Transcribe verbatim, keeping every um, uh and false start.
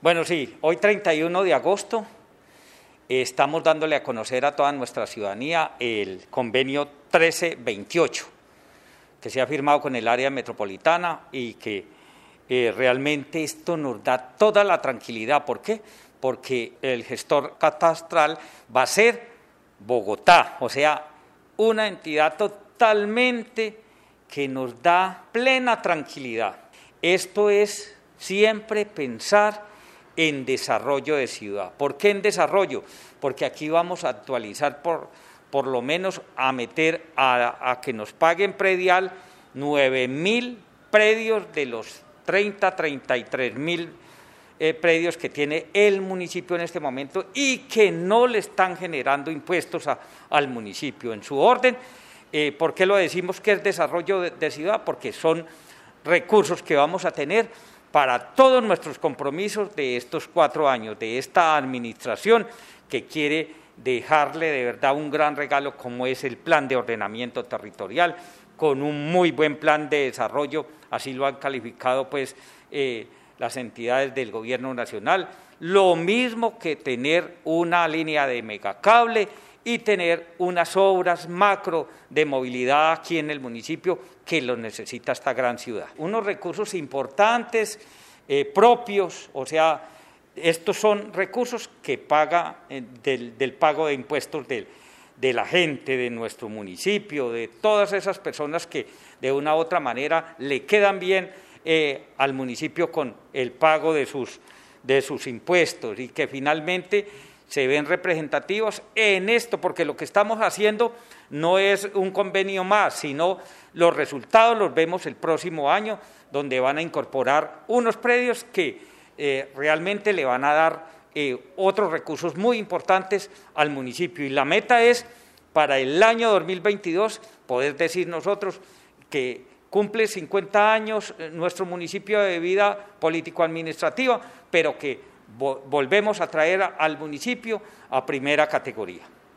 Bueno, sí, hoy treinta y uno de agosto eh, estamos dándole a conocer a toda nuestra ciudadanía el convenio trece veintiocho, que se ha firmado con el área metropolitana y que eh, realmente esto nos da toda la tranquilidad. ¿Por qué? Porque el gestor catastral va a ser Bogotá, o sea, una entidad totalmente que nos da plena tranquilidad. Esto es siempre pensar en desarrollo de ciudad. ¿Por qué en desarrollo? Porque aquí vamos a actualizar por, por lo menos a meter a, a que nos paguen predial nueve mil predios de los treinta, treinta y tres mil eh, predios que tiene el municipio en este momento y que no le están generando impuestos a, al municipio en su orden. Eh, ¿Por qué lo decimos que es desarrollo de, de ciudad? Porque son recursos que vamos a tener para todos nuestros compromisos de estos cuatro años, de esta administración que quiere dejarle de verdad un gran regalo como es el plan de ordenamiento territorial, con un muy buen plan de desarrollo, así lo han calificado pues eh, las entidades del gobierno nacional, lo mismo que tener una línea de megacable y tener unas obras macro de movilidad aquí en el municipio que lo necesita esta gran ciudad. Unos recursos importantes, eh, propios, o sea, estos son recursos que paga eh, del, del pago de impuestos del, de la gente de nuestro municipio, de todas esas personas que de una u otra manera le quedan bien eh, al municipio con el pago de sus, de sus impuestos y que finalmente se ven representativos en esto, porque lo que estamos haciendo no es un convenio más, sino los resultados los vemos el próximo año, donde van a incorporar unos predios que eh, realmente le van a dar eh, otros recursos muy importantes al municipio. Y la meta es, para el año dos mil veintidós, poder decir nosotros que cumple cincuenta años nuestro municipio de vida político-administrativa, pero que volvemos a traer al municipio a primera categoría.